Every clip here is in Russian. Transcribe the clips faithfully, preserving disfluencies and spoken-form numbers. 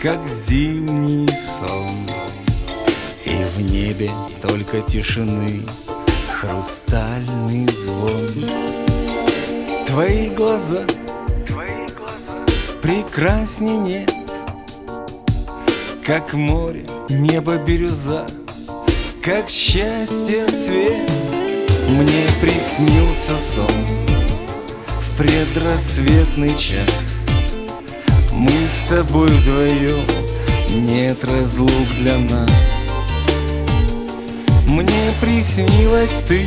как зимний сон. И в небе только тишины хрустальный звон. Твои глаза, твои глаза прекрасней нет, как море, небо, бирюза, как счастье свет. Мне приснился сон в предрассветный час. Мы с тобой вдвоем, нет разлук для нас. Мне приснилась ты,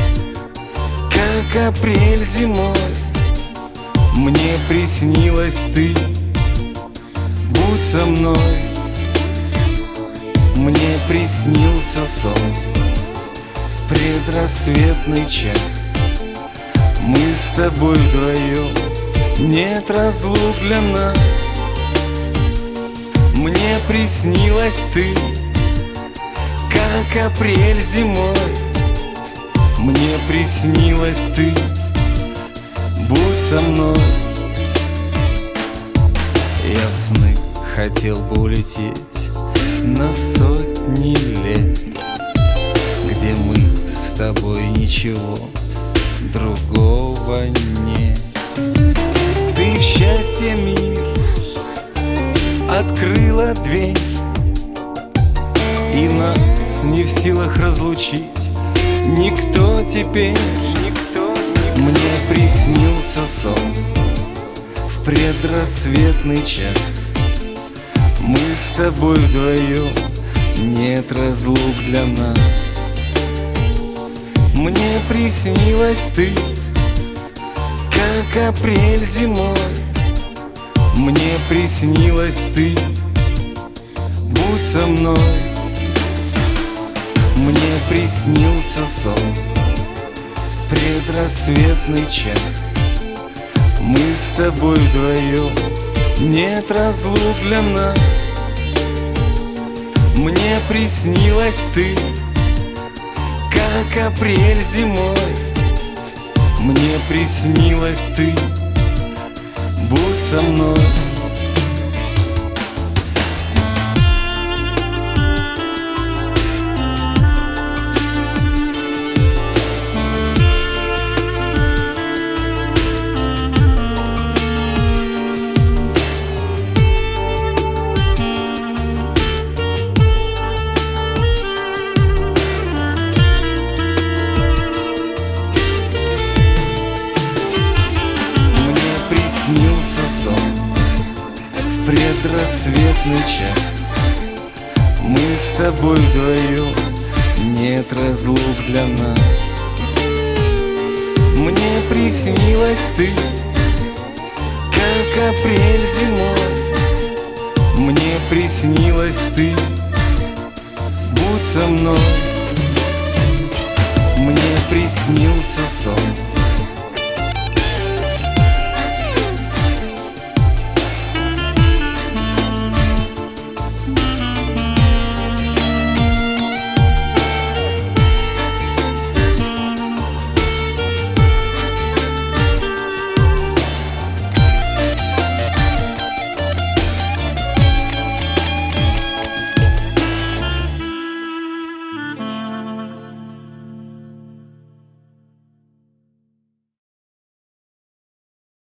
как апрель зимой. Мне приснилась ты, будь со мной. Мне приснился сон в предрассветный час. Мы с тобой вдвоем, нет разлук для нас. Мне приснилась ты, как апрель зимой. Мне приснилась ты, будь со мной. Я в сны хотел бы улететь на сотни лет, где мы с тобой ничего другого нет. Ты в счастье мир открыла дверь, и нас не в силах разлучить никто теперь. Мне приснился сон в предрассветный час. Мы с тобой вдвоем, нет разлук для нас. Мне приснилась ты, как апрель зимой. Мне приснилась ты, будь со мной. Мне приснился сон в предрассветный час. Мы с тобой вдвоем, нет разлук для нас. Мне приснилась ты, как апрель зимой. Мне приснилась ты, будь со мной. В предрассветный час мы с тобой вдвоем, нет разлук для нас. Мне приснилась ты, как апрель зимой. Мне приснилась ты, будь со мной. Мне приснился сон